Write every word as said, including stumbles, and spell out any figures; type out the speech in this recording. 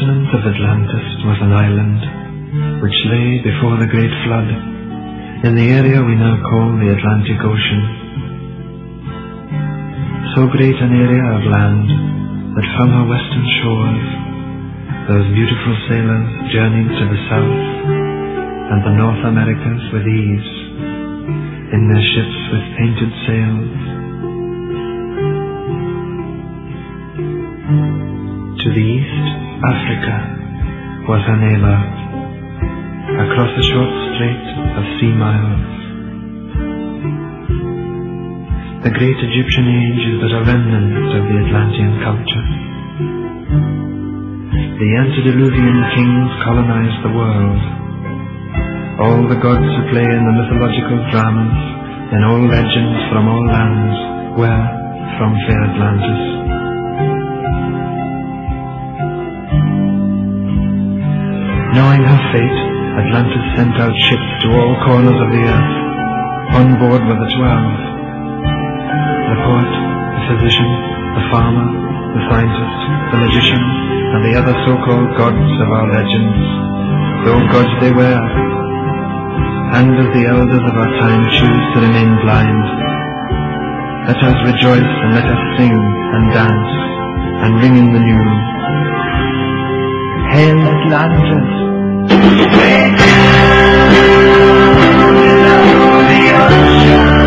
continent of Atlantis was an island which lay before the great flood in the area we now call the Atlantic Ocean. So great an area of land that from her western shores those beautiful sailors journeyed to the south and the North Americas with ease in their ships with painted sails. To the east, Africa was her neighbor, across a short strait of sea miles. The great Egyptian age is but a remnant of the Atlantean culture. The antediluvian kings colonized the world. All the gods who play in the mythological dramas, in all legends from all lands, were from fair Atlantis. Knowing her fate, Atlantis sent out ships to all corners of the earth. On board were the twelve. The poet, the physician, the farmer, the scientist, the magician, and the other so-called gods of our legends. Though gods they were, and as the elders of our time choose to remain blind, let us rejoice and let us sing and dance and ring in the new. Hail Atlantis! Way down below the ocean.